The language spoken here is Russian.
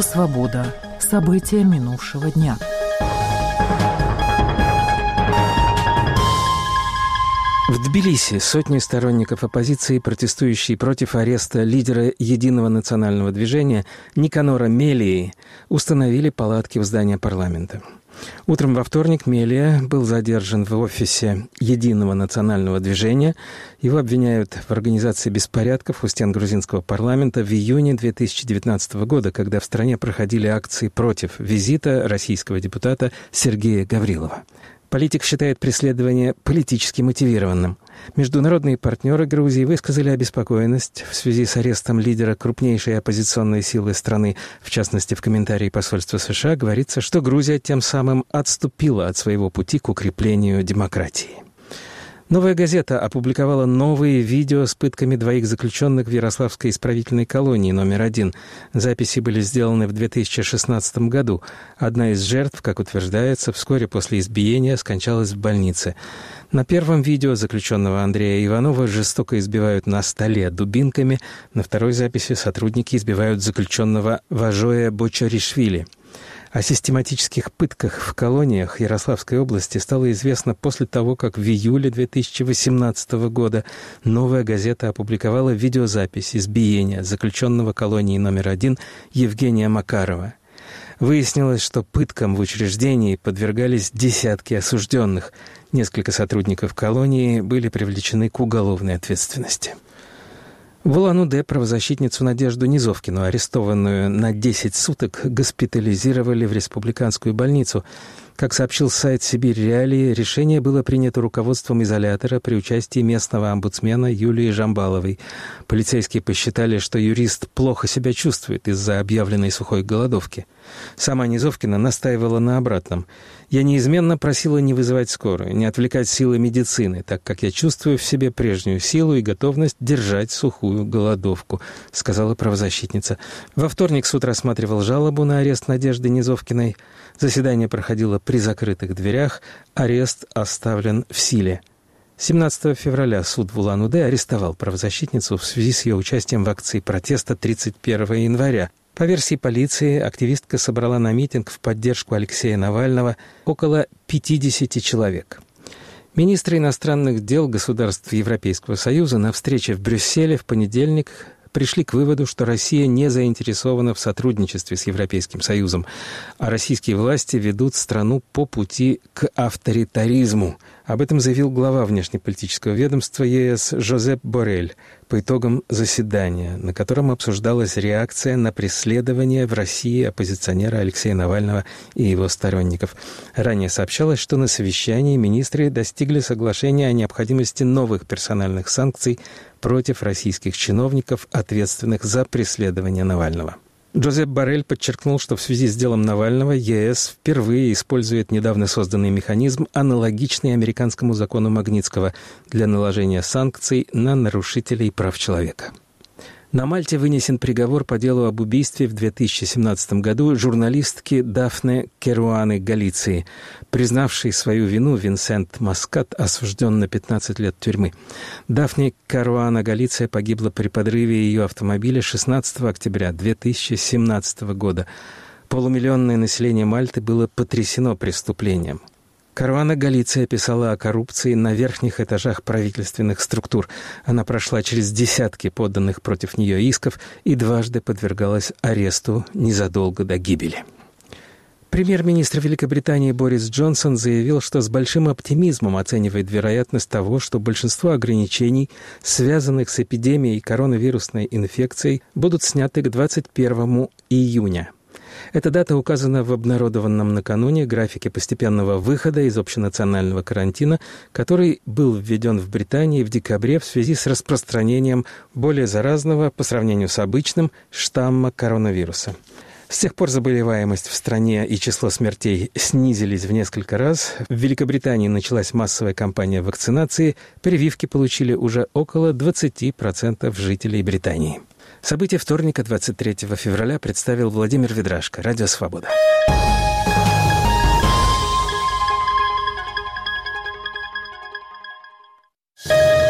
«Свобода». События минувшего дня. В Тбилиси сотни сторонников оппозиции, протестующие против ареста лидера Единого национального движения Никанора Мелии, установили палатки у здания парламента. Утром во вторник Мелия был задержан в офисе Единого национального движения. Его обвиняют в организации беспорядков у стен грузинского парламента в июне 2019 года, когда в стране проходили акции против визита российского депутата Сергея Гаврилова. Политик считает преследование политически мотивированным. Международные партнеры Грузии высказали обеспокоенность в связи с арестом лидера крупнейшей оппозиционной силы страны. В частности, в комментарии посольства США говорится, что Грузия тем самым отступила от своего пути к укреплению демократии. «Новая газета» опубликовала новые видео с пытками двоих заключенных в Ярославской исправительной колонии номер 1. Записи были сделаны в 2016 году. Одна из жертв, как утверждается, вскоре после избиения скончалась в больнице. На первом видео заключенного Андрея Иванова жестоко избивают на столе дубинками. На второй записи сотрудники избивают заключенного Важоя Бочаришвили. О систематических пытках в колониях Ярославской области стало известно после того, как в июле 2018 года «Новая газета» опубликовала видеозапись избиения заключенного колонии номер 1 Евгения Макарова. Выяснилось, что пыткам в учреждении подвергались десятки осужденных. Несколько сотрудников колонии были привлечены к уголовной ответственности. В Улан-Удэ правозащитницу Надежду Низовкину, арестованную на 10 суток, госпитализировали в республиканскую больницу. Как сообщил сайт «Сибирь Реалии», решение было принято руководством изолятора при участии местного омбудсмена Юлии Жамбаловой. Полицейские посчитали, что юрист плохо себя чувствует из-за объявленной сухой голодовки. Сама Низовкина настаивала на обратном. «Я неизменно просила не вызывать скорую, не отвлекать силы медицины, так как я чувствую в себе прежнюю силу и готовность держать сухую голодовку», — сказала правозащитница. Во вторник суд рассматривал жалобу на арест Надежды Низовкиной. Заседание проходило при закрытых дверях, арест оставлен в силе. 17 февраля суд в Улан-Удэ арестовал правозащитницу в связи с ее участием в акции протеста 31 января. По версии полиции, активистка собрала на митинг в поддержку Алексея Навального около 50 человек. Министры иностранных дел государств Европейского Союза на встрече в Брюсселе в понедельник пришли к выводу, что Россия не заинтересована в сотрудничестве с Европейским Союзом, а российские власти ведут страну по пути к авторитаризму. Об этом заявил глава внешнеполитического ведомства ЕС Жозеп Боррель по итогам заседания, на котором обсуждалась реакция на преследование в России оппозиционера Алексея Навального и его сторонников. Ранее сообщалось, что на совещании министры достигли соглашения о необходимости новых персональных санкций против российских чиновников, ответственных за преследование Навального. Жозеп Боррель подчеркнул, что в связи с делом Навального ЕС впервые использует недавно созданный механизм, аналогичный американскому закону Магнитского, для наложения санкций на нарушителей прав человека. На Мальте вынесен приговор по делу об убийстве в 2017 году журналистки Дафне Керуаны Галиции. Признавший свою вину Винсент Маскат осужден на 15 лет тюрьмы. Дафне Керуана Галиция погибла при подрыве ее автомобиля 16 октября 2017 года. Полумиллионное население Мальты было потрясено преступлением. Каруана Галиция писала о коррупции на верхних этажах правительственных структур. Она прошла через десятки поданных против нее исков и дважды подвергалась аресту незадолго до гибели. Премьер-министр Великобритании Борис Джонсон заявил, что с большим оптимизмом оценивает вероятность того, что большинство ограничений, связанных с эпидемией коронавирусной инфекцией, будут сняты к 21 июня. Эта дата указана в обнародованном накануне графике постепенного выхода из общенационального карантина, который был введен в Британии в декабре в связи с распространением более заразного по сравнению с обычным штамма коронавируса. С тех пор заболеваемость в стране и число смертей снизились в несколько раз. В Великобритании началась массовая кампания вакцинации. Прививки получили уже около 20% жителей Британии. События вторника, 23 февраля, представил Владимир Ведрашко. Радио «Свобода».